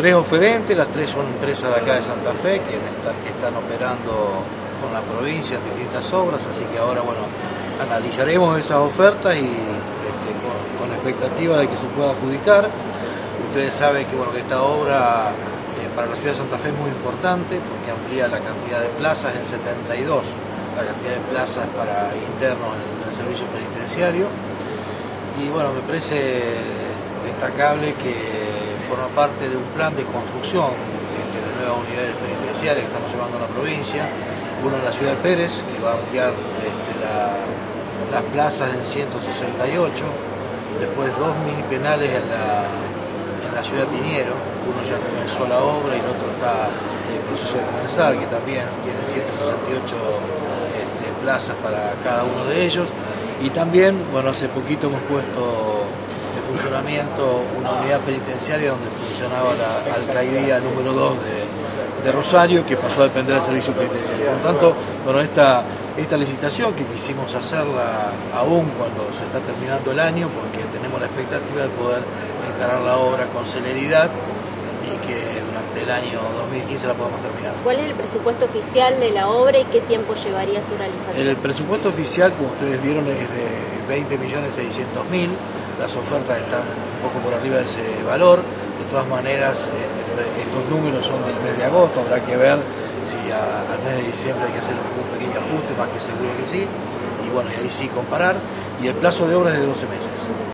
3 oferentes, las 3 son empresas de acá de Santa Fe que están operando con la provincia en distintas obras, así que ahora bueno, analizaremos esas ofertas y con expectativa de que se pueda adjudicar. Ustedes saben que, bueno, que esta obra para la ciudad de Santa Fe es muy importante porque amplía la cantidad de plazas en 72, la cantidad de plazas para internos en el servicio penitenciario. Y bueno, me parece destacable que forma parte de un plan de construcción de nuevas unidades penitenciarias que estamos llevando a la provincia. Uno en la ciudad de Pérez, que va a ampliar las plazas en 168, después 2 mini penales en la ciudad de Piñero. Uno ya comenzó la obra y el otro está en proceso de comenzar, que también tiene 168 plazas para cada uno de ellos. Y también, bueno, hace poquito hemos puesto en funcionamiento una unidad penitenciaria donde funcionaba la alcaidía número 2 de Rosario, que pasó a depender del servicio penitenciario. Por lo tanto, bueno, esta licitación que quisimos hacerla aún cuando se está terminando el año, porque tenemos la expectativa de poder encarar la obra con celeridad y que durante el año 2015 la podamos terminar. ¿Cuál es el presupuesto oficial de la obra y qué tiempo llevaría su realización? El presupuesto oficial, como ustedes vieron, es de 20.600.000. Las ofertas están un poco por arriba de ese valor. De todas maneras, estos números son del mes de agosto, habrá que ver si al mes de diciembre hay que hacer un pequeño ajuste, más que seguro que sí, y bueno, y ahí sí comparar, y el plazo de obra es de 12 meses.